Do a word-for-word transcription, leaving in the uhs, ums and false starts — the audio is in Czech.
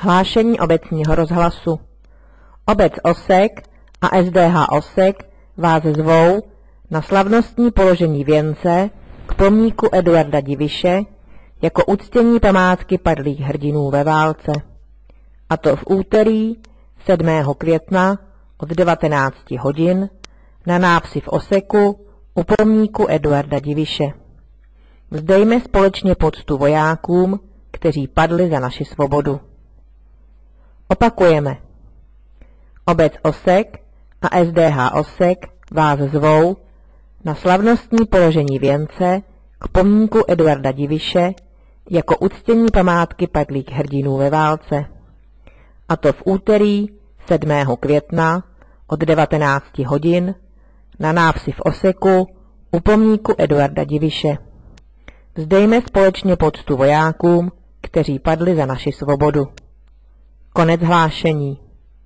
Hlášení obecního rozhlasu. Obec Osek a S D H Osek vás zvou na slavnostní položení věnce k pomníku Eduarda Diviše jako uctění památky padlých hrdinů ve válce. A to v úterý sedmého května od devatenácti hodin na návsi v Oseku u pomníku Eduarda Diviše. Vzdejme společně poctu vojákům, kteří padli za naši svobodu. Opakujeme. Obec Osek a S D H Osek vás zvou na slavnostní položení věnce k pomníku Eduarda Diviše jako uctění památky padlých hrdinů ve válce. A to v úterý sedmého května od devatenácti hodin na návsi v Oseku u pomníku Eduarda Diviše. Vzdejme společně poctu vojákům, kteří padli za naši svobodu. Konec hlášení.